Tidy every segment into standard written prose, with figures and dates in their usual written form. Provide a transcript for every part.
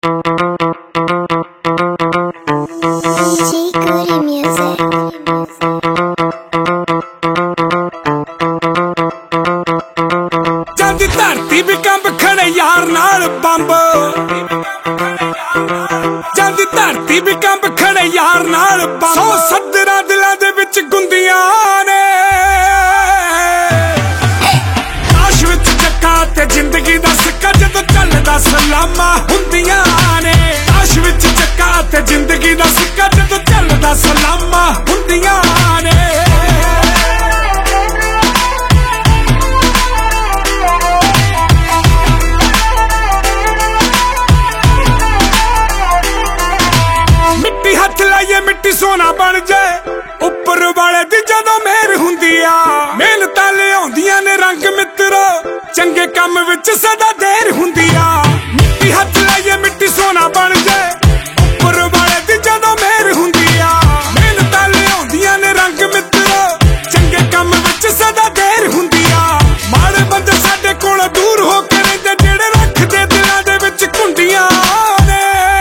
जद धरती भी कंब खड़े यार नाल बंब, जद धरती भी कंब खड़े यार नाल बंब। सौ सदरा दिलां दे विच गुंदियां ने, आश विच जक्का ते जिंदगी दा सिक्का जदों चलदा सलामा हुंदियां ने। आश विच जक्का ते जिंदगी दा सिक्का जदों चलदा सलामा हुंदियां ने। मिट्टी सोना बन जाए उपर वाले दी जदों मेहर हुंदी आ। मेहनतां लिआउंदियां ने रंग मित्रो, चंगे काम विच सदा देर हुंदी आ। मिट्टी हथ लाइए मिट्टी सोना बन जाए उपर वाले दी जदों मेहर हुंदी आ। मेहनतां लिआउंदियां ने रंग मित्रो, चंगे काम विच सदा देर हुंदी आ। माड़े बंदे साडे कोल दूर हो के रहिंदे, जेड़े रखदे दिलां दे विच कुंडियां ने।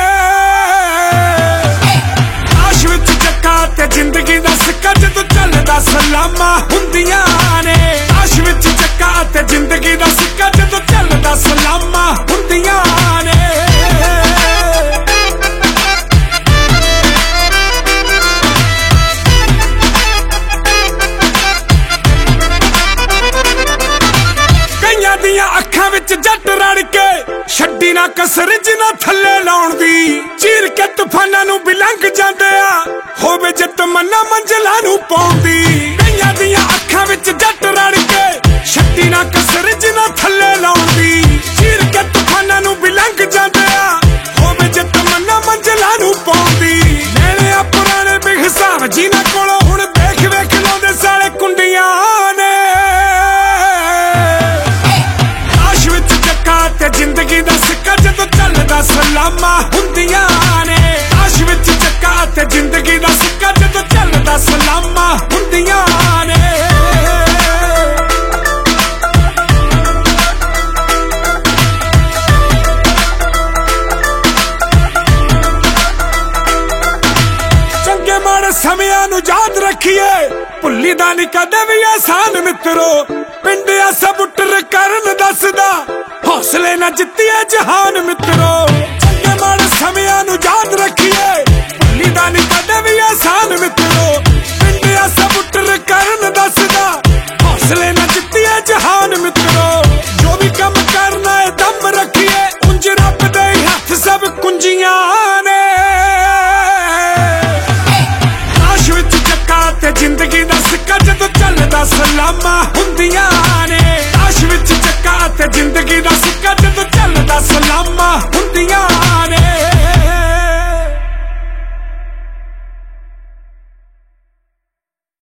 जिंदगी दा सिक्का जदों चलदा सलामा हुंदियां ने। आश विच जक्का ते जिंदगी दा सिक्का जदों चलदा सलामा हुंदियां ने। कईयां दियां अखां विच जट रड़ के छड्डी ना कसर जिन्हां थल्ले लाउण दी। चीर के तूफानां नूं भी लंघ जांदे आ, होवे जे तमन्ना मंजिलां नूं पाउंदी। कईयां दियां अखां विच जट रड़ के छड्डी ना कसर जिन्हां थल्ले लाउण दी। चीर के तूफानां नूं भी लंघ जांदे आ, होवे जे तमन्ना मंजिलां नूं पाउंदी। नैणे आ पुराणे बेहिसाब जिन्हां कोलों हुण देख वेख लाउंदे साले कुंडियां ने। आश विच जक्का ते जिंदगी दा सिक्का जदों चलदा सलामा हुंदियां ने। आश विच जक्का ते जिंदगी दा सिक्का जदों चलदा सलामा हुंदियां ने। चंगे माड़े समियां नूं याद रखिए, भुल्ली दा नी कदे भी एहसान मित्रो। पिंड ऐसा बुटर करन दसदा, हौसले ना जित्तिए जहान मित्रो। चंगे माड़े समियां नूं याद रखिए, भुल्ली दा नी कदे भी एहसान मित्रो। पिंड ऐसा बुटर करन दसदा, हौसले ना जित्तिए जहान मित्रो। जो भी कम करना है दम रखिए, उंज रब दे हथ सब कुंजियां ने। आश विच जक्का ते जिंदगी दा सिक्का जदों चलदा सलामा हुंदियां